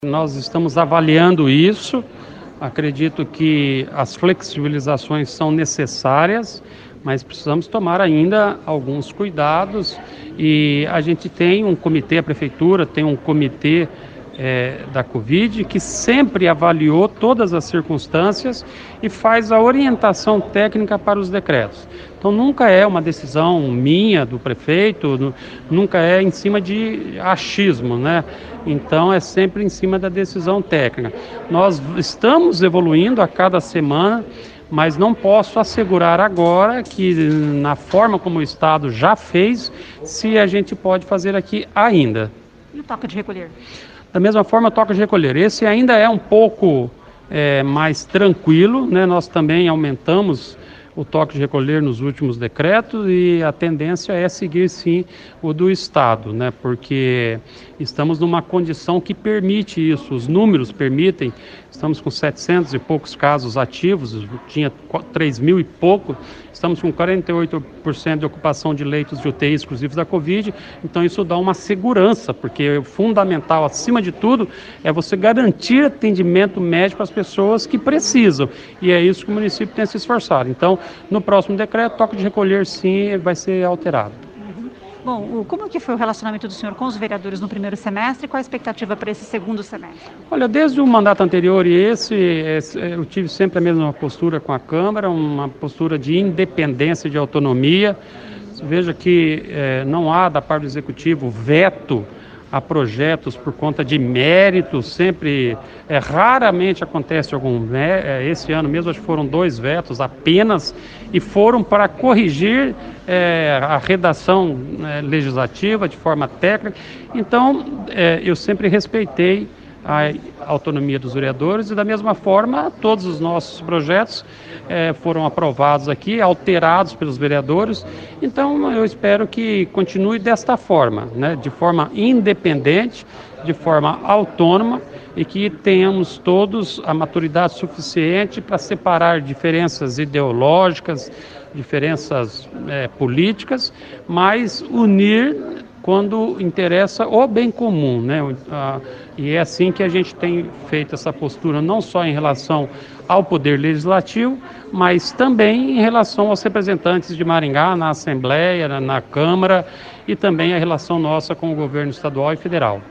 Nós estamos avaliando isso, acredito que as flexibilizações são necessárias, mas precisamos tomar ainda alguns cuidados e a gente tem um comitê, a prefeitura tem um comitê da Covid que sempre avaliou todas as circunstâncias e faz a orientação técnica para os decretos. Então nunca é uma decisão minha, do prefeito, nunca é em cima de achismo, né? Então é sempre em cima da decisão técnica. Nós estamos evoluindo a cada semana, mas não posso assegurar agora que na forma como o Estado já fez, se a gente pode fazer aqui ainda. E o toque de recolher? Da mesma forma, o toque de recolher. Esse ainda é um pouco mais tranquilo, né? Nós também aumentamos o toque de recolher nos últimos decretos e a tendência é seguir sim o do Estado, né? Porque estamos numa condição que permite isso, os números permitem, estamos com 700 e poucos casos ativos, tinha 3.000 e pouco, estamos com 48% de ocupação de leitos de UTI exclusivos da Covid, então isso dá uma segurança, porque o fundamental, acima de tudo, é você garantir atendimento médico às pessoas que precisam, e é isso que o município tem se esforçado. Então, no próximo decreto, o toque de recolher sim vai ser alterado. Bom, como que foi o relacionamento do senhor com os vereadores no primeiro semestre e qual a expectativa para esse segundo semestre? Olha, desde o mandato anterior e esse, eu tive sempre a mesma postura com a Câmara, uma postura de independência, de autonomia. Veja que não há da parte do Executivo veto a projetos por conta de méritos, sempre, raramente acontece algum, esse ano mesmo acho que foram 2 vetos apenas, e foram para corrigir a redação legislativa de forma técnica. Então, eu sempre respeitei a autonomia dos vereadores e da mesma forma todos os nossos projetos foram aprovados aqui, alterados pelos vereadores, então eu espero que continue desta forma, né? De forma independente, de forma autônoma e que tenhamos todos a maturidade suficiente para separar diferenças ideológicas, diferenças políticas, mas unir quando interessa o bem comum, né? E é assim que a gente tem feito essa postura, não só em relação ao Poder Legislativo, mas também em relação aos representantes de Maringá na Assembleia, na Câmara e também a relação nossa com o governo estadual e federal.